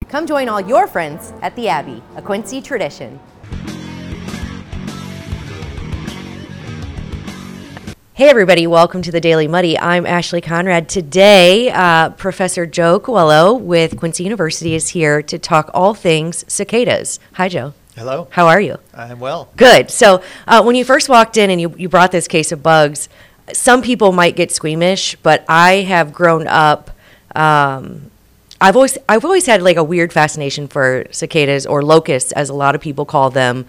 Come join all your friends at the Abbey, a Quincy tradition. Hey everybody, welcome to the Daily Muddy. I'm Ashley Conrad. Today, Professor Joe Coelho with Quincy University is here to talk all things cicadas. Hi, Joe. Hello. How are you? I'm well. Good. So when you first walked in and you brought this case of bugs, some people might get squeamish, but I have grown up, I've always had like a weird fascination for cicadas, or locusts as a lot of people call them,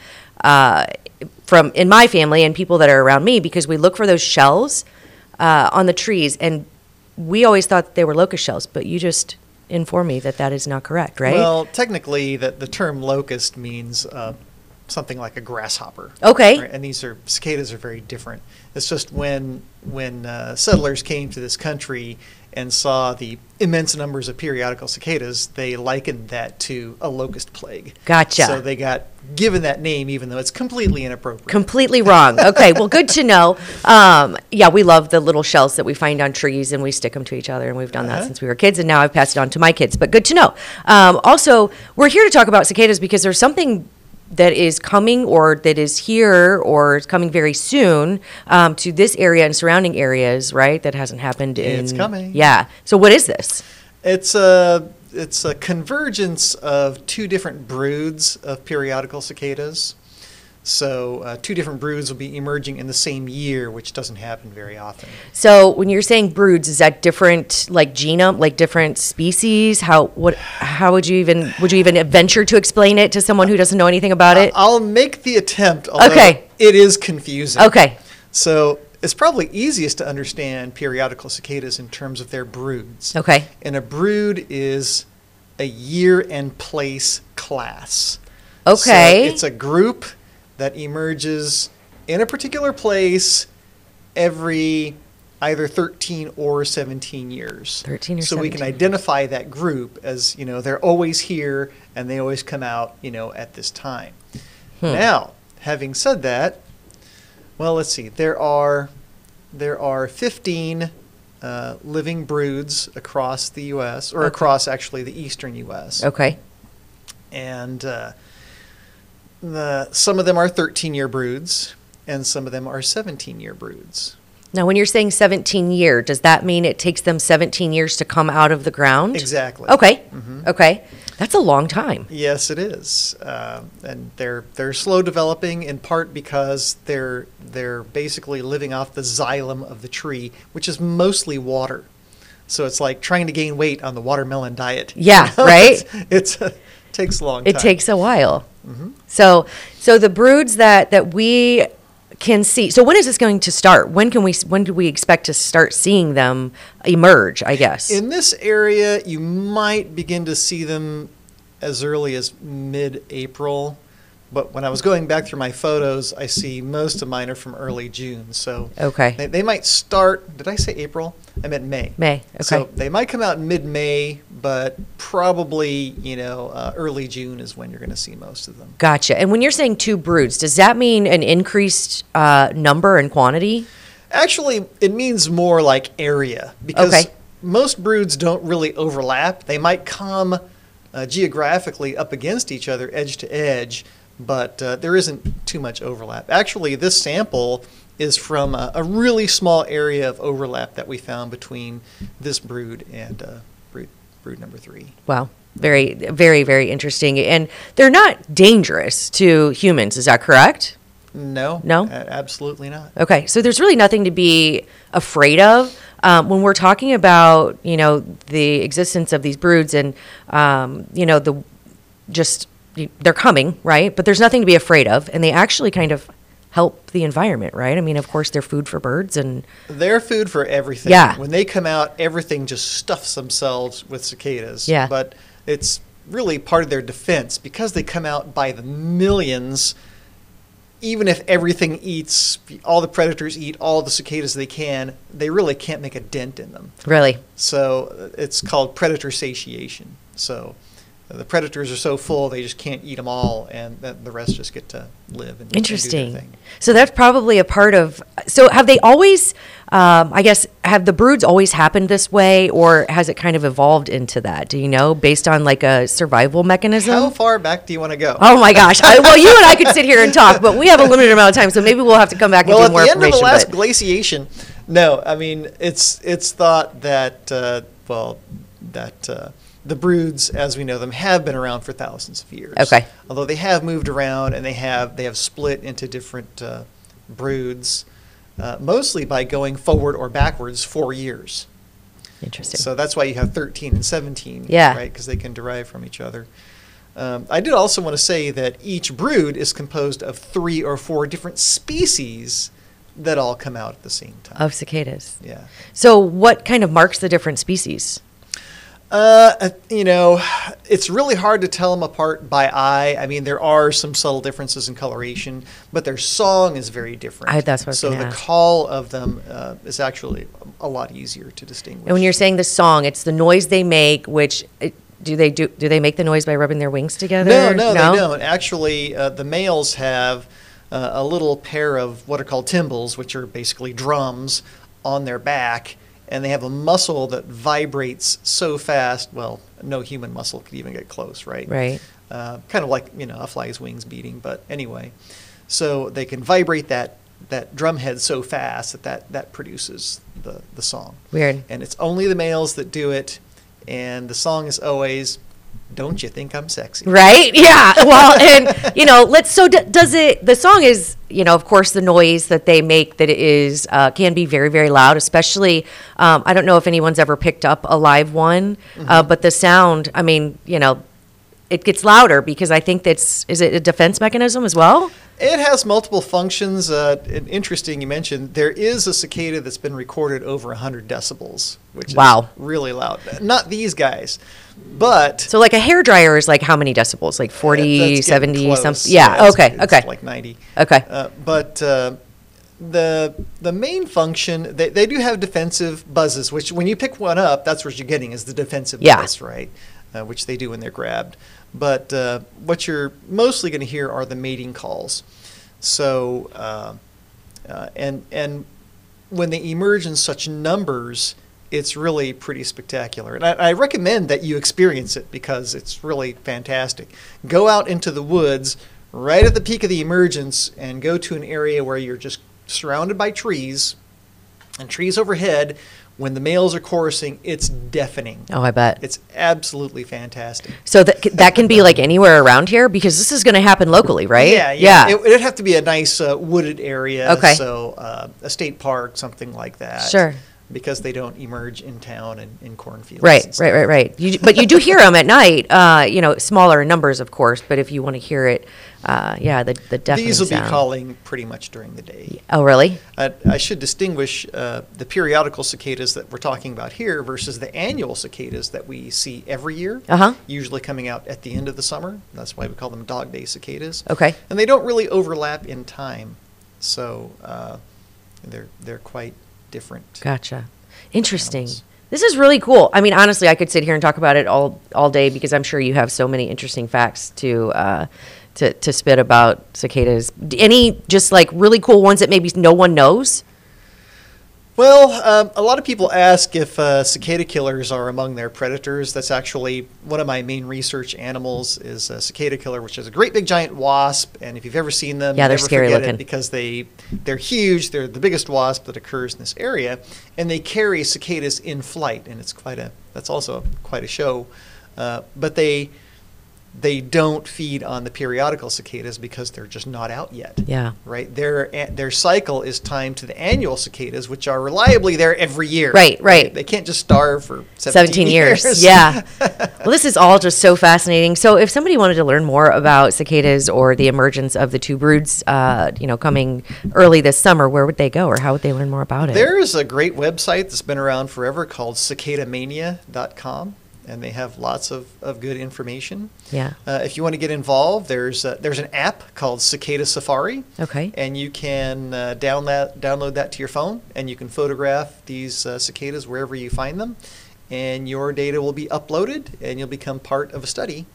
from in my family and people that are around me, because we look for those shells on the trees, and we always thought they were locust shells, but you just informed me that that is not correct, right? Well, technically, the term locust means something like a grasshopper. Okay. Right? And cicadas are very different. It's just when settlers came to this country and saw the immense numbers of periodical cicadas, they likened that to a locust plague. Gotcha. So they got given that name, even though it's completely inappropriate. Completely wrong. Okay, well, good to know. Yeah, we love the little shells that we find on trees, and we stick them to each other, and we've done that since we were kids, and now I've passed it on to my kids, but good to know. Also, we're here to talk about cicadas because there's something that is coming, or that is here, or is coming very soon to this area and surrounding areas, right? That hasn't happened in... It's coming. Yeah. So what is this? It's a convergence of two different broods of periodical cicadas. So two different broods will be emerging in the same year, which doesn't happen very often. So when you're saying broods, is that different, like genome, like different species? How would you even venture to explain it to someone who doesn't know anything about it? I'll make the attempt, although it is confusing. Okay. So it's probably easiest to understand periodical cicadas in terms of their broods. Okay. And a brood is a year and place class. Okay. So it's a group that emerges in a particular place every either 13 or 17 years. 13 or 17. So we can identify that group as, they're always here and they always come out, at this time. Now, having said that, well, let's see. There are 15 living broods across the U.S., or across actually the eastern U.S. Okay. And some of them are 13-year broods, and some of them are 17-year broods. Now, when you're saying 17-year, does that mean it takes them 17 years to come out of the ground? Exactly. Okay. Mm-hmm. Okay. That's a long time. Yes, it is. And they're slow developing, in part because they're basically living off the xylem of the tree, which is mostly water. So it's like trying to gain weight on the watermelon diet. Yeah, right? It takes a long time. It takes a while. Mm-hmm. So the broods that we can see. So when is this going to start? When do we expect to start seeing them emerge, I guess? In this area, you might begin to see them as early as mid-April. But when I was going back through my photos, I see most of mine are from early June. So they might start, did I say April? I meant May. May, okay. So they might come out mid-May, but probably, early June is when you're going to see most of them. Gotcha. And when you're saying two broods, does that mean an increased number and quantity? Actually, it means more like area, because most broods don't really overlap. They might come geographically up against each other, edge to edge, but there isn't too much overlap. Actually, this sample is from a really small area of overlap that we found between this brood and brood number 3. Wow. Very, very, very interesting. And they're not dangerous to humans, is that correct? No. No? Absolutely not. Okay. So there's really nothing to be afraid of. When we're talking about, the existence of these broods and, they're coming, right? But there's nothing to be afraid of. And they actually kind of help the environment, right? I mean, of course, they're food for birds and... They're food for everything. Yeah. When they come out, everything just stuffs themselves with cicadas. Yeah. But it's really part of their defense. Because they come out by the millions, even if everything eats, all the predators eat all the cicadas they can, they really can't make a dent in them. Really? So it's called predator satiation. So the predators are so full they just can't eat them all, and the rest just get to live and Interesting. do their thing. So that's probably a part of. So have they always I guess, have the broods always happened this way, or has it kind of evolved into that? Do you know, based on like a survival mechanism? How far back do you want to go? Oh my gosh! Well, you and I could sit here and talk, but we have a limited amount of time, so maybe we'll have to come back and do more information. Well, at the end of the last glaciation, no, I mean it's thought that the broods, as we know them, have been around for thousands of years. Okay. Although they have moved around and they have split into different broods, mostly by going forward or backwards 4 years. Interesting. So that's why you have 13 and 17, Yeah. right? Because they can derive from each other. I did also want to say that each brood is composed of 3 or 4 different species that all come out at the same time. Of cicadas. Yeah. So what kind of marks the different species? It's really hard to tell them apart by eye. I mean, there are some subtle differences in coloration, but their song is very different. That's what I was So gonna the ask. call of them is actually a lot easier to distinguish. And when you're saying the song, it's the noise they make, which do they make the noise by rubbing their wings together? No, they don't. Actually, the males have a little pair of what are called tymbals, which are basically drums on their back, and they have a muscle that vibrates so fast. Well, no human muscle could even get close, right? Right. Kind of like a fly's wings beating, but anyway. So they can vibrate that drum head so fast that produces the song. Weird. And it's only the males that do it, and the song is always, "Don't you think I'm sexy?" Right? Yeah. Well, and does it, the song is, of course the noise that they make that is, can be very, very loud, especially, I don't know if anyone's ever picked up a live one, but the sound, I mean, it gets louder because I think is it a defense mechanism as well? It has multiple functions. Interesting you mentioned, there is a cicada that's been recorded over 100 decibels, which Wow. is really loud. Not these guys, but... So like a hairdryer is like how many decibels? Like 40, that's getting 70, close. something? Yeah, it's- okay, it's okay. like 90. Okay. But the main function, they do have defensive buzzes, which when you pick one up, that's what you're getting is the defensive Yeah. buzz, right? Which they do when they're grabbed. But what you're mostly going to hear are the mating calls. So, and when they emerge in such numbers, it's really pretty spectacular. And I recommend that you experience it because it's really fantastic. Go out into the woods right at the peak of the emergence and go to an area where you're just surrounded by trees and trees overhead. When the males are chorusing, it's deafening. Oh, I bet. It's absolutely fantastic. So that can be like anywhere around here because this is going to happen locally, right? Yeah. It'd have to be a nice wooded area. Okay. So a state park, something like that. Sure. Because they don't emerge in town and in cornfields. Right. and stuff. But you do hear them at night. Smaller in numbers, of course. But if you want to hear it, the deafening These will sound. be calling pretty much during the day. Oh, really? I should distinguish the periodical cicadas that we're talking about here versus the annual cicadas that we see every year, usually coming out at the end of the summer. That's why we call them dog day cicadas. Okay. And they don't really overlap in time, so they're quite different. Gotcha. Interesting. animals. This is really cool. I mean, honestly, I could sit here and talk about it all day because I'm sure you have so many interesting facts to spit about cicadas. Any just like really cool ones that maybe no one knows? Well, a lot of people ask if cicada killers are among their predators. That's actually one of my main research animals is a cicada killer, which is a great big giant wasp. And if you've ever seen them, Yeah, you they're never scary forget looking. it because they're huge. They're the biggest wasp that occurs in this area, and they carry cicadas in flight, and that's also quite a show. But they don't feed on the periodical cicadas because they're just not out yet. Yeah. Right. Their cycle is timed to the annual cicadas, which are reliably there every year. Right. They can't just starve for 17 years. Yeah. Well, this is all just so fascinating. So if somebody wanted to learn more about cicadas or the emergence of the two broods, coming early this summer, where would they go or how would they learn more about it? There's a great website that's been around forever called cicadamania.com. And they have lots of good information. Yeah. If you want to get involved, there's an app called Cicada Safari. Okay. And you can download that to your phone, and you can photograph these cicadas wherever you find them, and your data will be uploaded, and you'll become part of a study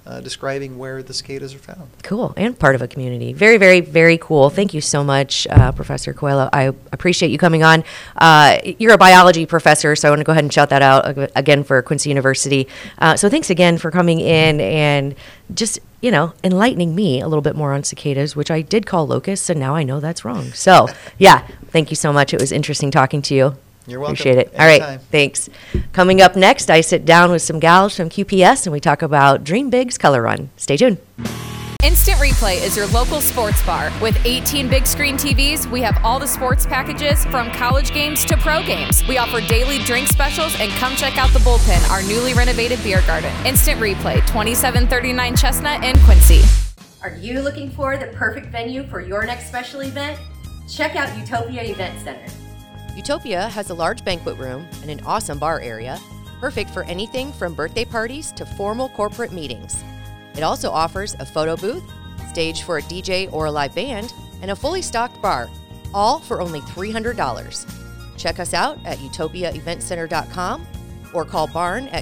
describing where the cicadas are found. Cool, and part of a community. Very, very, very cool. Thank you so much, Professor Coelho. I appreciate you coming on. You're a biology professor, so I want to go ahead and shout that out again for Quincy University. So thanks again for coming in and just, enlightening me a little bit more on cicadas, which I did call locusts, and now I know that's wrong. So, yeah, thank you so much. It was interesting talking to you. You're welcome. Appreciate it. Anytime. All right, thanks. Coming up next, I sit down with some gals from QPS, and we talk about Dream Big's Color Run. Stay tuned. Instant Replay is your local sports bar. With 18 big screen TVs, we have all the sports packages from college games to pro games. We offer daily drink specials, and come check out the Bullpen, our newly renovated beer garden. Instant Replay, 2739 Chestnut in Quincy. Are you looking for the perfect venue for your next special event? Check out Utopia Event Center. Utopia has a large banquet room and an awesome bar area, perfect for anything from birthday parties to formal corporate meetings. It also offers a photo booth, stage for a DJ or a live band, and a fully stocked bar, all for only $300. Check us out at utopiaeventcenter.com or call Barn at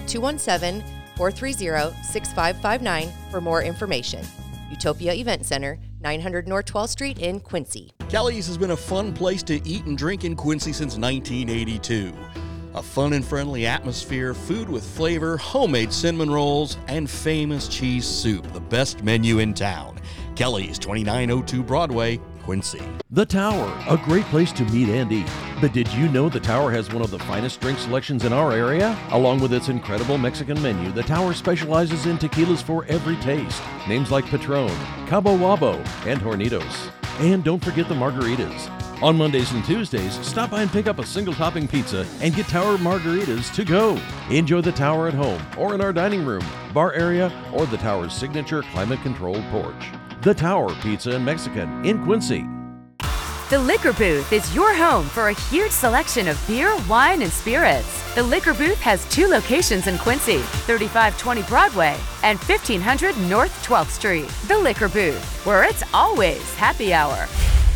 217-430-6559 for more information. Utopia Event Center, 900 North 12th Street in Quincy. Kelly's has been a fun place to eat and drink in Quincy since 1982. A fun and friendly atmosphere, food with flavor, homemade cinnamon rolls, and famous cheese soup, the best menu in town. Kelly's, 2902 Broadway, Quincy. The Tower, a great place to meet and eat. But did you know the Tower has one of the finest drink selections in our area? Along with its incredible Mexican menu, the Tower specializes in tequilas for every taste. Names like Patron, Cabo Wabo, and Hornitos. And don't forget the margaritas. On Mondays and Tuesdays, stop by and pick up a single topping pizza and get Tower margaritas to go. Enjoy the Tower at home or in our dining room, bar area, or the Tower's signature climate-controlled porch. The Tower Pizza and Mexican in Quincy. The Liquor Booth is your home for a huge selection of beer, wine, and spirits. The Liquor Booth has 2 locations in Quincy, 3520 Broadway and 1500 North 12th Street. The Liquor Booth, where it's always happy hour.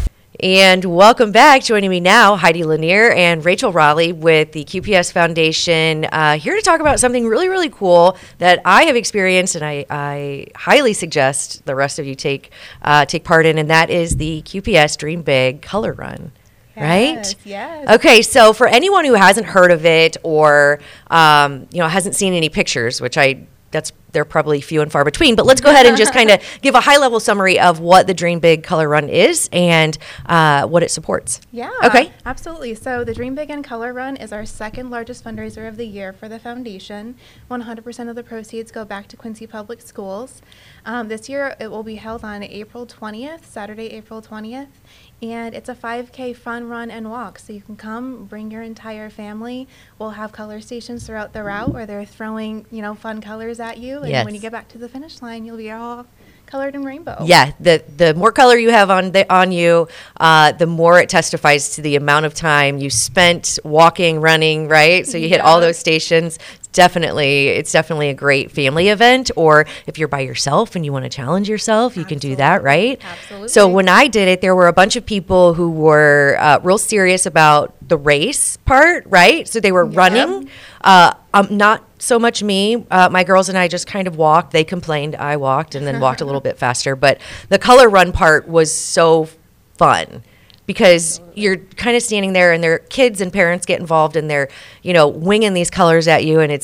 And welcome back. Joining me now, Heidi Lanier and Rachel Raleigh with the QPS Foundation, here to talk about something really, really cool that I have experienced, and I highly suggest the rest of you take part in, and that is the QPS Dream Big Color Run. Right? Yes. Okay, so for anyone who hasn't heard of it or hasn't seen any pictures, which they're probably few and far between, but let's go ahead and just kind of give a high-level summary of what the Dream Big Color Run is and what it supports. Yeah, okay, absolutely. So the Dream Big and Color Run is our second largest fundraiser of the year for the foundation. 100% of the proceeds go back to Quincy Public Schools. This year it will be held on April 20th, Saturday, April 20th. And it's a 5K fun run and walk, so you can come, bring your entire family. We'll have color stations throughout the route where they're throwing, fun colors at you. And yes. When you get back to the finish line, you'll be all colored in rainbow. Yeah, the more color you have on you, the more it testifies to the amount of time you spent walking, running, right? So you hit all those stations. It's definitely a great family event, or if you're by yourself and you want to challenge yourself, you can do that, right? Absolutely. So when I did it, there were a bunch of people who were real serious about the race part, right? So they were running. Not so much me. My girls and I just kind of walked. They complained. I walked and then walked a little bit faster. But the color run part was so fun, because you're kind of standing there and their kids and parents get involved and they're, winging these colors at you. And it's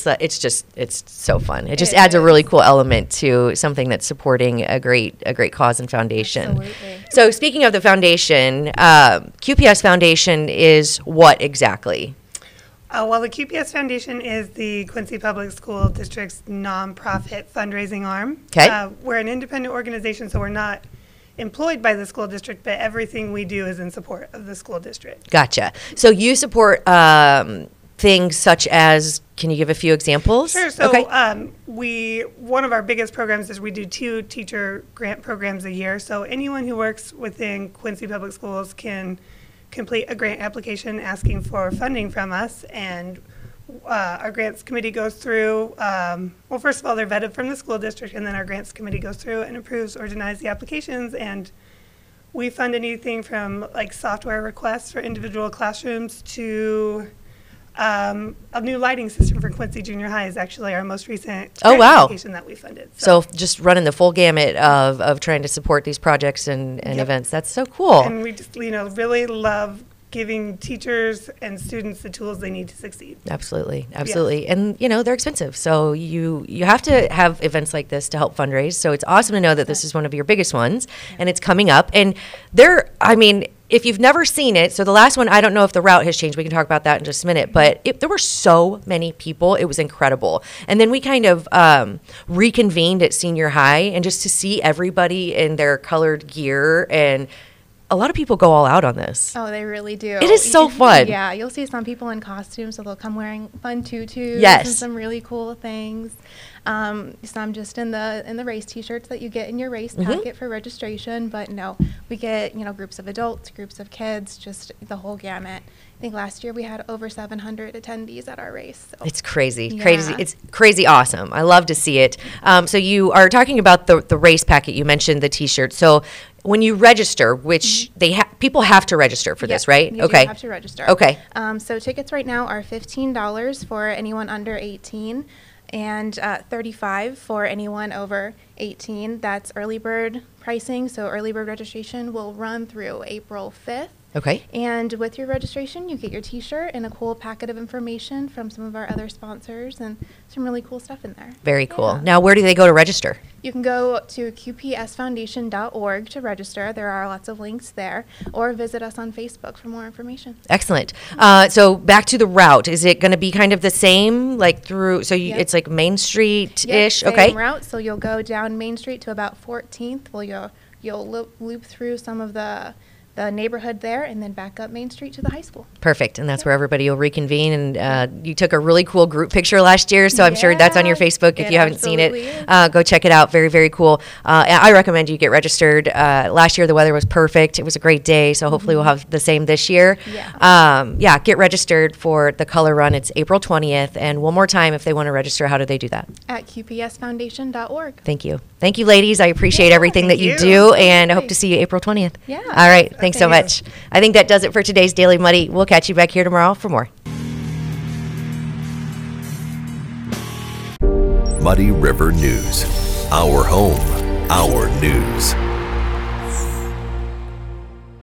so fun. It just adds a really cool element to something that's supporting a great cause and foundation. Absolutely. So speaking of the foundation, QPS Foundation is what exactly? Well, the QPS Foundation is the Quincy Public School District's nonprofit fundraising arm. Okay. We're an independent organization, so we're not employed by the school district, but everything we do is in support of the school district. Gotcha. So you support things such as, can you give a few examples? Sure. So okay. One of our biggest programs is we do 2 teacher grant programs a year. So anyone who works within Quincy Public Schools can complete a grant application asking for funding from us, and our grants committee goes through, first of all, they're vetted from the school district, and then our grants committee goes through and approves or denies the applications. And we fund anything from like software requests for individual classrooms to a new lighting system for Quincy Junior High is actually our most recent application that we funded. So just running the full gamut of trying to support these projects and events. That's so cool. And we just, really love giving teachers and students the tools they need to succeed. Absolutely. Yes. And, they're expensive. So you have to have events like this to help fundraise. So it's awesome to know that this is one of your biggest ones, and it's coming up. And if you've never seen it, so the last one, I don't know if the route has changed. We can talk about that in just a minute. But there were so many people. It was incredible. And then we kind of reconvened at senior high, and just to see everybody in their colored gear, and a lot of people go all out on this. Oh, they really do. It is so fun. Yeah, you'll see some people in costumes, so they'll come wearing fun tutus and some really cool things. Some just in the race T-shirts that you get in your race packet for registration. But no, we get groups of adults, groups of kids, just the whole gamut. I think last year we had over 700 attendees at our race. So. It's crazy. It's crazy awesome. I love to see it. So you are talking about the race packet. You mentioned the T-shirt. So when you register, which people have to register for this, right? You do have to register. Okay. So tickets right now are $15 for anyone under 18 and $35 for anyone over 18. That's early bird pricing. So early bird registration will run through April 5th. Okay. And with your registration, you get your T-shirt and a cool packet of information from some of our other sponsors and some really cool stuff in there. Very cool. Now, where do they go to register? You can go to qpsfoundation.org to register. There are lots of links there. Or visit us on Facebook for more information. Excellent. So back to the route. Is it going to be kind of the same, like through, so it's like Main Street-ish? Yep, okay. Same route. So you'll go down Main Street to about 14th. Well, you'll loop through some of the neighborhood there, and then back up Main Street to the high school. Perfect, and that's where everybody will reconvene. And you took a really cool group picture last year, so I'm sure that's on your Facebook if you haven't seen it. Go check it out. Very, very cool. I recommend you get registered. Last year the weather was perfect. It was a great day, so hopefully we'll have the same this year. Get registered for the Color Run. It's April 20th, and one more time, if they want to register, how do they do that? At qpsfoundation.org. Thank you. Thank you, ladies. I appreciate everything that you do, and I hope to see you April 20th. Yeah. All right. Thanks so much. I think that does it for today's Daily Muddy. We'll catch you back here tomorrow for more. Muddy River News. Our home, our news.